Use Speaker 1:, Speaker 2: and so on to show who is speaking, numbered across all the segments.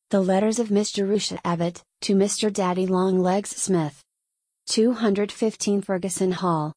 Speaker 1: The letters of Miss Jerusha Abbott, to Mr. Daddy Longlegs Smith. 215 Ferguson Hall.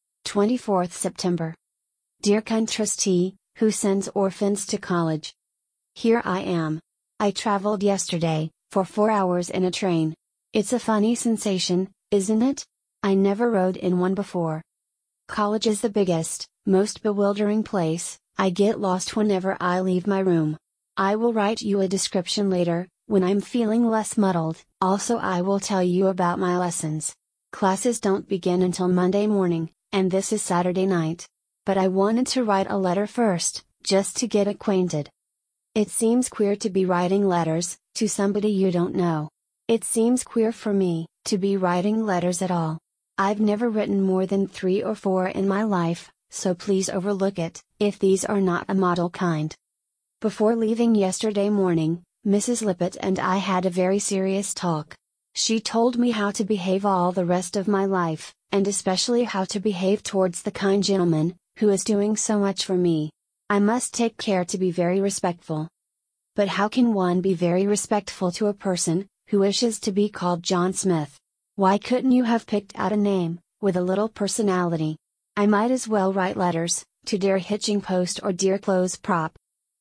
Speaker 1: 24th September. Dear kind trustee, who sends orphans to college. Here I am. I traveled yesterday, for 4 hours in a train. It's a funny sensation, isn't it? I never rode in one before. College is the biggest, most bewildering place. I get lost whenever I leave my room. I will write you a description later, when I'm feeling less muddled. Also, I will tell you about my lessons. Classes don't begin until Monday morning, and this is Saturday night. But I wanted to write a letter first, just to get acquainted. It seems queer to be writing letters to somebody you don't know. It seems queer for me to be writing letters at all. I've never written more than 3 or 4 in my life, so please overlook it if these are not a model kind. Before leaving yesterday morning, Mrs. Lippett and I had a very serious talk. She told me how to behave all the rest of my life, and especially how to behave towards the kind gentleman, who is doing so much for me. I must take care to be very respectful. But how can one be very respectful to a person who wishes to be called John Smith? Why couldn't you have picked out a name with a little personality? I might as well write letters to Dear Hitching Post or Dear Clothes Prop.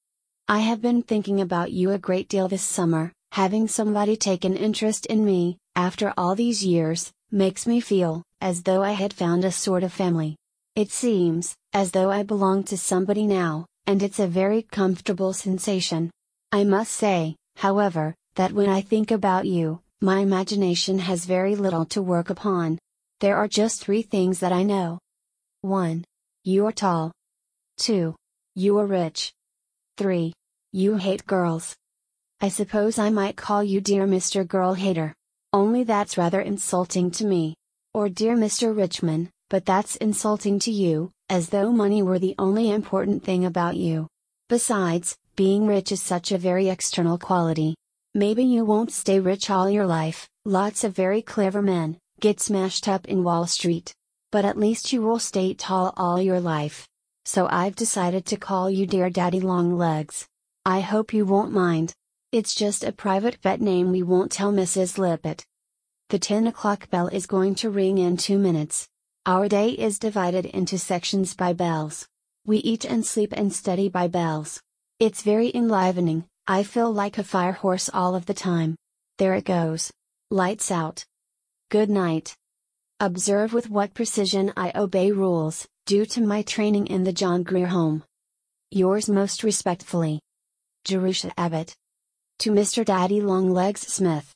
Speaker 1: I have been thinking about you a great deal this summer. Having somebody take an interest in me, after all these years, makes me feel as though I had found a sort of family. It seems as though I belong to somebody now, and it's a very comfortable sensation. I must say, however, that when I think about you, my imagination has very little to work upon. There are just 3 things that I know. 1. You are tall. 2. You are rich. 3. You hate girls. I suppose I might call you Dear Mr. Girl Hater. Only that's rather insulting to me. Or Dear Mr. Richmond, but that's insulting to you, as though money were the only important thing about you. Besides, being rich is such a very external quality. Maybe you won't stay rich all your life. Lots of very clever men get smashed up in Wall Street. But at least you will stay tall all your life. So I've decided to call you Dear Daddy Longlegs. I hope you won't mind. It's just a private pet name we won't tell Mrs. Lippett. The 10 o'clock bell is going to ring in 2 minutes. Our day is divided into sections by bells. We eat and sleep and study by bells. It's very enlivening. I feel like a fire horse all of the time. There it goes. Lights out. Good night. Observe with what precision I obey rules, due to my training in the John Grier Home. Yours most respectfully, Jerusha Abbott. To Mr. Daddy Longlegs Smith.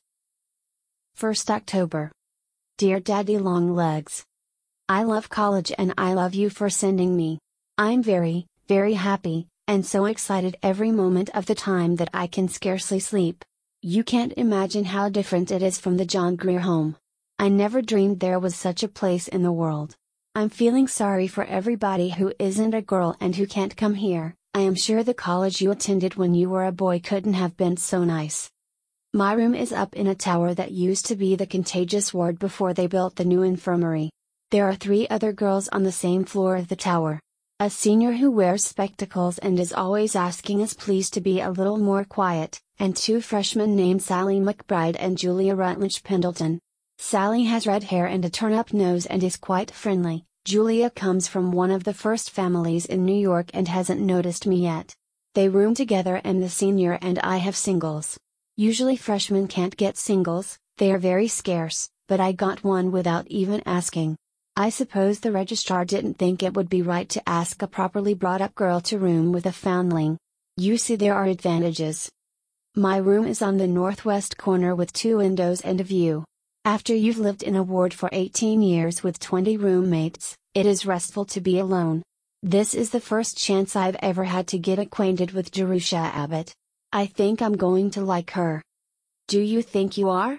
Speaker 1: 1st October. Dear Daddy Longlegs. I love college and I love you for sending me. I'm very, very happy, and so excited every moment of the time that I can scarcely sleep. You can't imagine how different it is from the John Grier Home. I never dreamed there was such a place in the world. I'm feeling sorry for everybody who isn't a girl and who can't come here. I am sure the college you attended when you were a boy couldn't have been so nice. My room is up in a tower that used to be the contagious ward before they built the new infirmary. There are 3 other girls on the same floor of the tower. A senior who wears spectacles and is always asking us please to be a little more quiet, and 2 freshmen named Sally McBride and Julia Rutledge Pendleton. Sally has red hair and a turn-up nose and is quite friendly. Julia comes from one of the first families in New York and hasn't noticed me yet. They room together and the senior and I have singles. Usually freshmen can't get singles, they are very scarce, but I got one without even asking. I suppose the registrar didn't think it would be right to ask a properly brought-up girl to room with a foundling. You see, there are advantages. My room is on the northwest corner with 2 windows and a view. After you've lived in a ward for 18 years with 20 roommates, it is restful to be alone. This is the first chance I've ever had to get acquainted with Jerusha Abbott. I think I'm going to like her. Do you think you are?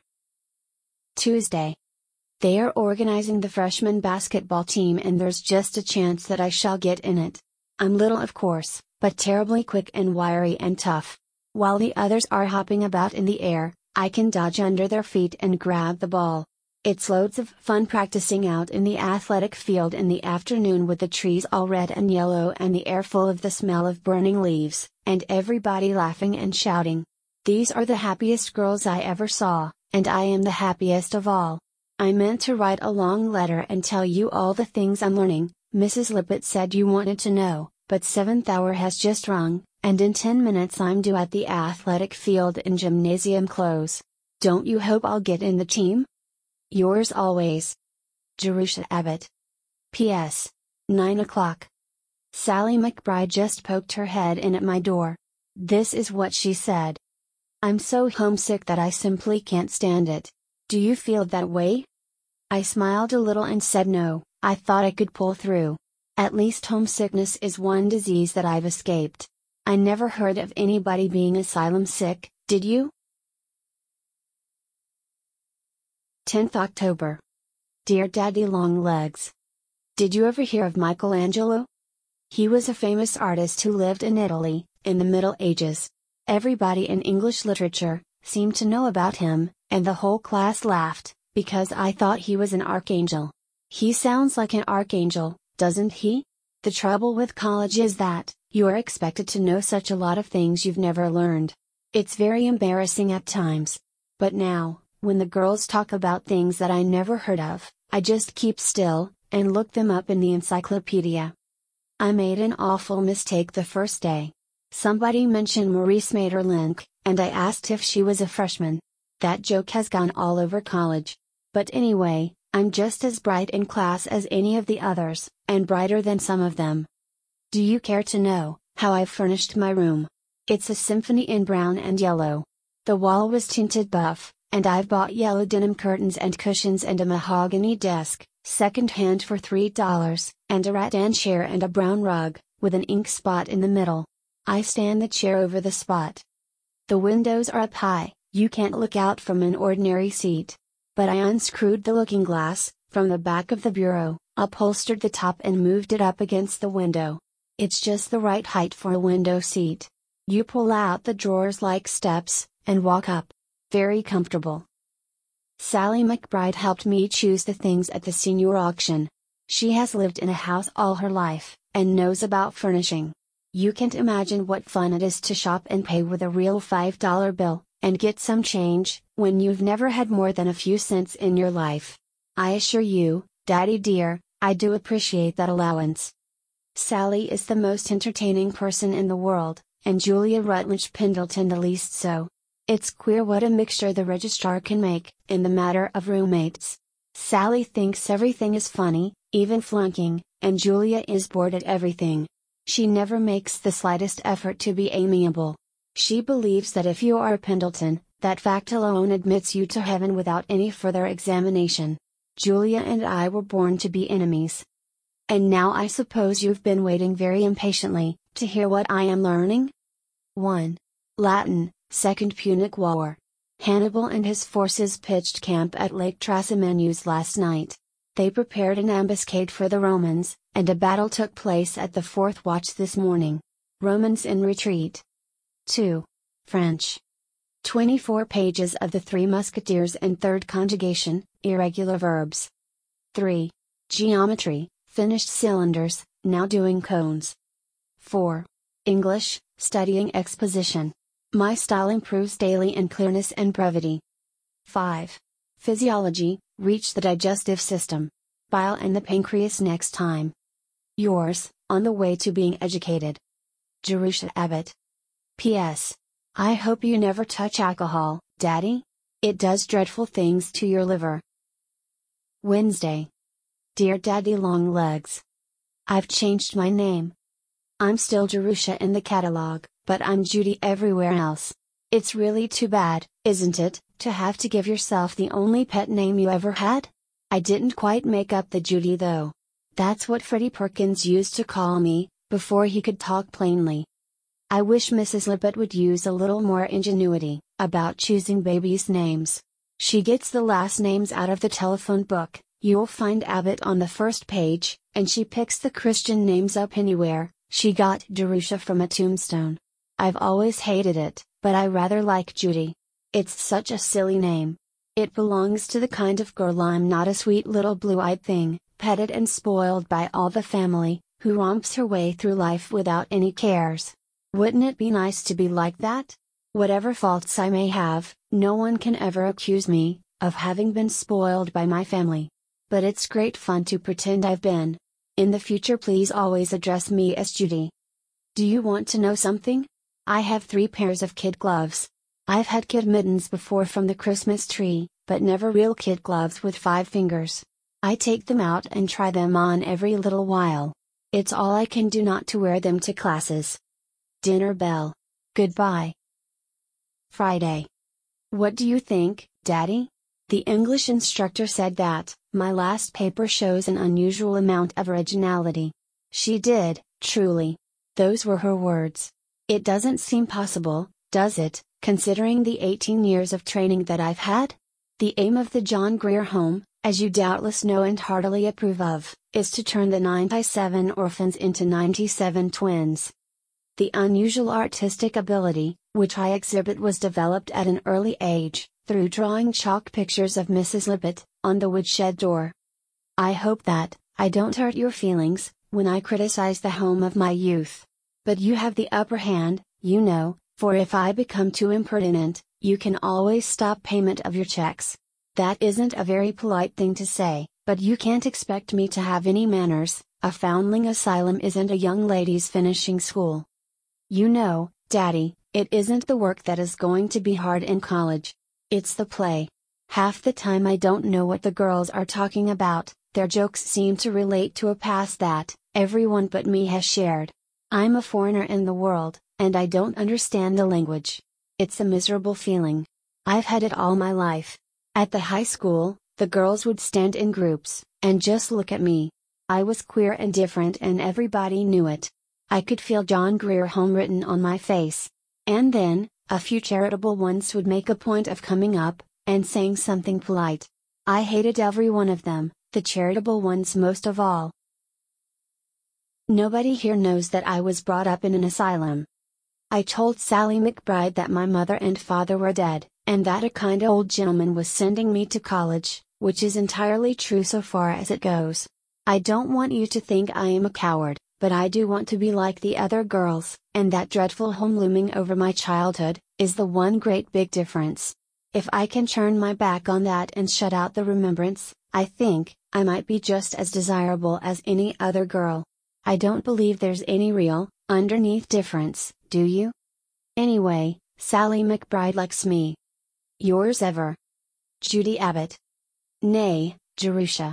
Speaker 1: Tuesday. They are organizing the freshman basketball team and there's just a chance that I shall get in it. I'm little of course, but terribly quick and wiry and tough. While the others are hopping about in the air, I can dodge under their feet and grab the ball. It's loads of fun practicing out in the athletic field in the afternoon with the trees all red and yellow and the air full of the smell of burning leaves, and everybody laughing and shouting. These are the happiest girls I ever saw, and I am the happiest of all. I meant to write a long letter and tell you all the things I'm learning. Mrs. Lippett said you wanted to know, but 7th hour has just rung, and in 10 minutes I'm due at the athletic field in gymnasium clothes. Don't you hope I'll get in the team? Yours always, Jerusha Abbott. P.S. 9 o'clock. Sally McBride just poked her head in at my door. This is what she said. I'm so homesick that I simply can't stand it. Do you feel that way? I smiled a little and said no, I thought I could pull through. At least homesickness is one disease that I've escaped. I never heard of anybody being asylum sick, did you? 10th October. Dear Daddy Longlegs. Did you ever hear of Michelangelo? He was a famous artist who lived in Italy, in the Middle Ages. Everybody in English literature seemed to know about him, and the whole class laughed, because I thought he was an archangel. He sounds like an archangel, doesn't he? The trouble with college is that, you are expected to know such a lot of things you've never learned. It's very embarrassing at times. But now, when the girls talk about things that I never heard of, I just keep still, and look them up in the encyclopedia. I made an awful mistake the first day. Somebody mentioned Maurice Maeterlinck, and I asked if she was a freshman. That joke has gone all over college. But anyway, I'm just as bright in class as any of the others, and brighter than some of them. Do you care to know how I've furnished my room? It's a symphony in brown and yellow. The wall was tinted buff, and I've bought yellow denim curtains and cushions and a mahogany desk, second-hand for $3, and a rattan chair and a brown rug, with an ink spot in the middle. I stand the chair over the spot. The windows are up high, you can't look out from an ordinary seat. But I unscrewed the looking glass from the back of the bureau, upholstered the top and moved it up against the window. It's just the right height for a window seat. You pull out the drawers like steps, and walk up. Very comfortable. Sally McBride helped me choose the things at the senior auction. She has lived in a house all her life, and knows about furnishing. You can't imagine what fun it is to shop and pay with a real $5 bill, and get some change, when you've never had more than a few cents in your life. I assure you, Daddy dear, I do appreciate that allowance. Sally is the most entertaining person in the world, and Julia Rutledge Pendleton the least so. It's queer what a mixture the registrar can make, in the matter of roommates. Sally thinks everything is funny, even flunking, and Julia is bored at everything. She never makes the slightest effort to be amiable. She believes that if you are a Pendleton, that fact alone admits you to heaven without any further examination. Julia and I were born to be enemies. And now I suppose you've been waiting very impatiently, to hear what I am learning? 1. Latin, Second Punic War. Hannibal and his forces pitched camp at Lake Trasimenus last night. They prepared an ambuscade for the Romans, and a battle took place at the fourth watch this morning. Romans in retreat. 2. French. 24 pages of the Three Musketeers and third conjugation, irregular verbs. 3. Geometry, finished cylinders, now doing cones. 4. English, studying exposition. My style improves daily in clearness and brevity. 5. Physiology, reach the digestive system. Bile and the pancreas next time. Yours, on the way to being educated. Jerusha Abbott. P.S. I hope you never touch alcohol, Daddy. It does dreadful things to your liver. Wednesday. Dear Daddy Longlegs. I've changed my name. I'm still Jerusha in the catalog, but I'm Judy everywhere else. It's really too bad, isn't it, to have to give yourself the only pet name you ever had? I didn't quite make up the Judy though. That's what Freddie Perkins used to call me, before he could talk plainly. I wish Mrs. Lippett would use a little more ingenuity about choosing babies' names. She gets the last names out of the telephone book, you'll find Abbott on the first page, and she picks the Christian names up anywhere. She got Jerusha from a tombstone. I've always hated it, but I rather like Judy. It's such a silly name. It belongs to the kind of girl I'm not, a sweet little blue-eyed thing, petted and spoiled by all the family, who romps her way through life without any cares. Wouldn't it be nice to be like that? Whatever faults I may have, no one can ever accuse me of having been spoiled by my family. But it's great fun to pretend I've been. In the future, please always address me as Judy. Do you want to know something? I have 3 pairs of kid gloves. I've had kid mittens before from the Christmas tree, but never real kid gloves with 5 fingers. I take them out and try them on every little while. It's all I can do not to wear them to classes. Dinner bell. Goodbye. Friday. What do you think, Daddy? The English instructor said that my last paper shows an unusual amount of originality. She did, truly. Those were her words. It doesn't seem possible, does it, considering the 18 years of training that I've had? The aim of the John Grier Home, as you doubtless know and heartily approve of, is to turn the 97 orphans into 97 twins. The unusual artistic ability, which I exhibit, was developed at an early age, through drawing chalk pictures of Mrs. Lippett on the woodshed door. I hope that I don't hurt your feelings when I criticize the home of my youth. But you have the upper hand, you know, for if I become too impertinent, you can always stop payment of your checks. That isn't a very polite thing to say, but you can't expect me to have any manners. A foundling asylum isn't a young lady's finishing school. You know, Daddy, it isn't the work that is going to be hard in college. It's the play. Half the time I don't know what the girls are talking about, their jokes seem to relate to a past that everyone but me has shared. I'm a foreigner in the world, and I don't understand the language. It's a miserable feeling. I've had it all my life. At the high school, the girls would stand in groups, and just look at me. I was queer and different, and everybody knew it. I could feel John Grier Home written on my face. And then, a few charitable ones would make a point of coming up and saying something polite. I hated every one of them, the charitable ones most of all. Nobody here knows that I was brought up in an asylum. I told Sally McBride that my mother and father were dead, and that a kind old gentleman was sending me to college, which is entirely true so far as it goes. I don't want you to think I am a coward, but I do want to be like the other girls, and that dreadful home looming over my childhood is the one great big difference. If I can turn my back on that and shut out the remembrance, I think I might be just as desirable as any other girl. I don't believe there's any real, underneath difference, do you? Anyway, Sally McBride likes me. Yours ever, Judy Abbott. Nay, Jerusha.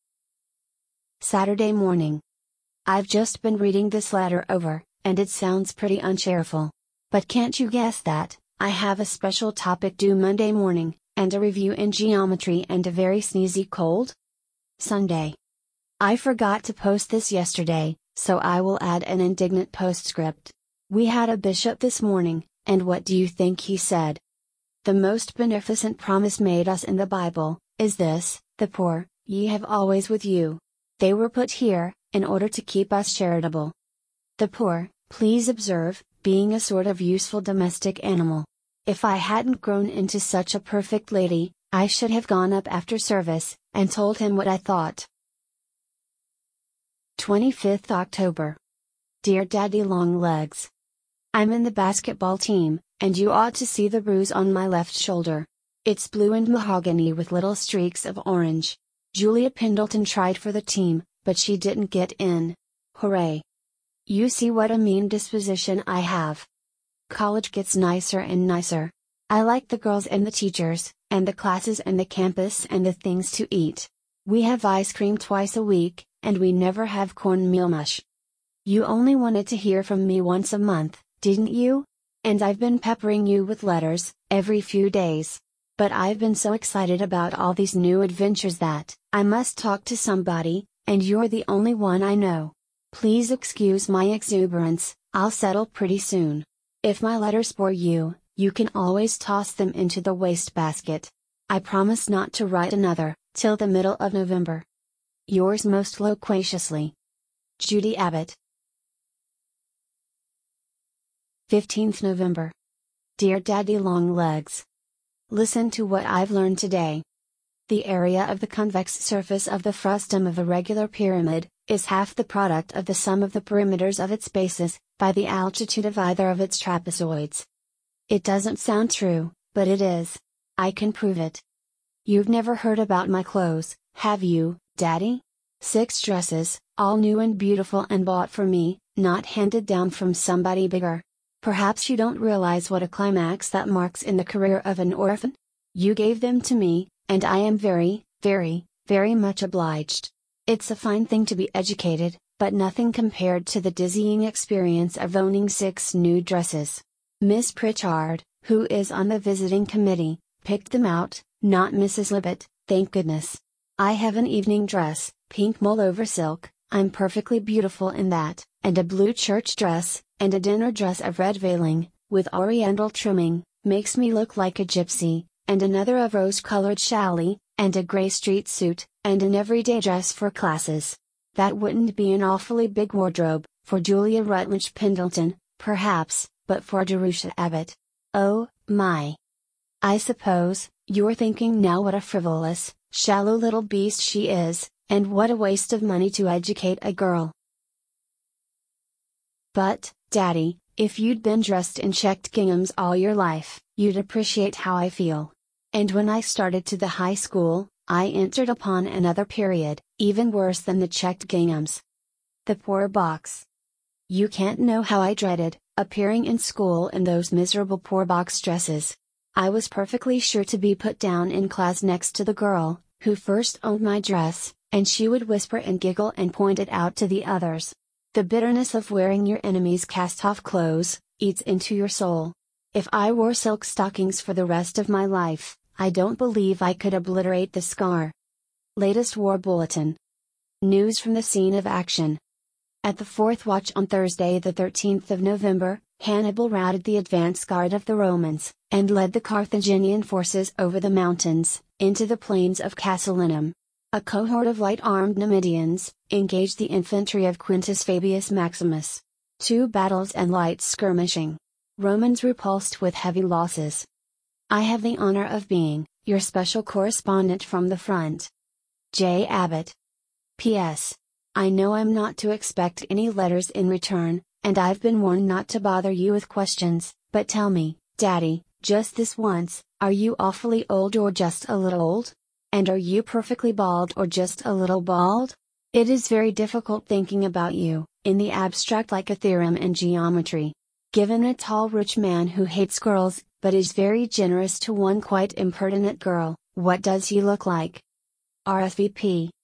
Speaker 1: Saturday morning. I've just been reading this letter over, and it sounds pretty uncheerful. But can't you guess that I have a special topic due Monday morning, and a review in geometry and a very sneezy cold? Sunday. I forgot to post this yesterday, so I will add an indignant postscript. We had a bishop this morning, and what do you think he said? The most beneficent promise made us in the Bible is this: the poor ye have always with you. They were put here in order to keep us charitable. The poor, please observe, being a sort of useful domestic animal. If I hadn't grown into such a perfect lady, I should have gone up after service and told him what I thought. 25th October. Dear Daddy Longlegs. I'm in the basketball team, and you ought to see the bruise on my left shoulder. It's blue and mahogany with little streaks of orange. Julia Pendleton tried for the team, but she didn't get in. Hooray! You see what a mean disposition I have. College gets nicer and nicer. I like the girls and the teachers, and the classes and the campus and the things to eat. We have ice cream twice a week, and we never have cornmeal mush. You only wanted to hear from me once a month, didn't you? And I've been peppering you with letters every few days. But I've been so excited about all these new adventures that I must talk to somebody, and you're the only one I know. Please excuse my exuberance, I'll settle pretty soon. If my letters bore you, you can always toss them into the wastebasket. I promise not to write another till the middle of November. Yours most loquaciously, Judy Abbott. 15th November. Dear Daddy Longlegs. Listen to what I've learned today. The area of the convex surface of the frustum of a regular pyramid is half the product of the sum of the perimeters of its bases, by the altitude of either of its trapezoids. It doesn't sound true, but it is. I can prove it. You've never heard about my clothes, have you, Daddy? 6 dresses, all new and beautiful and bought for me, not handed down from somebody bigger. Perhaps you don't realize what a climax that marks in the career of an orphan? You gave them to me, and I am very, very, very much obliged. It's a fine thing to be educated, but nothing compared to the dizzying experience of owning 6 new dresses. Miss Pritchard, who is on the visiting committee, picked them out, not Mrs. Libbet, thank goodness. I have an evening dress, pink mull over silk, I'm perfectly beautiful in that, and a blue church dress, and a dinner dress of red veiling, with oriental trimming, makes me look like a gypsy, and another of rose-colored challis, and a gray street suit, and an everyday dress for classes. That wouldn't be an awfully big wardrobe, for Julia Rutledge Pendleton, perhaps, but for Jerusha Abbott. Oh, my. I suppose, you're thinking now what a frivolous, shallow little beast she is, and what a waste of money to educate a girl. But, Daddy, if you'd been dressed in checked ginghams all your life, you'd appreciate how I feel. And when I started to the high school, I entered upon another period, even worse than the checked ginghams. The poor box. You can't know how I dreaded appearing in school in those miserable poor box dresses. I was perfectly sure to be put down in class next to the girl who first owned my dress, and she would whisper and giggle and point it out to the others. The bitterness of wearing your enemy's cast-off clothes eats into your soul. If I wore silk stockings for the rest of my life, I don't believe I could obliterate the scar. Latest war bulletin. News from the scene of action. At the 4th watch on Thursday the 13th of November, Hannibal routed the advance guard of the Romans, and led the Carthaginian forces over the mountains, into the plains of Casilinum. A cohort of light-armed Numidians engaged the infantry of Quintus Fabius Maximus. 2 battles and light skirmishing. Romans repulsed with heavy losses. I have the honor of being your special correspondent from the front. J. Abbott. P.S. I know I'm not to expect any letters in return, and I've been warned not to bother you with questions, but tell me, Daddy, just this once, are you awfully old or just a little old? And are you perfectly bald or just a little bald? It is very difficult thinking about you, in the abstract like a theorem in geometry. Given a tall rich man who hates girls, but is very generous to one quite impertinent girl, what does he look like? RSVP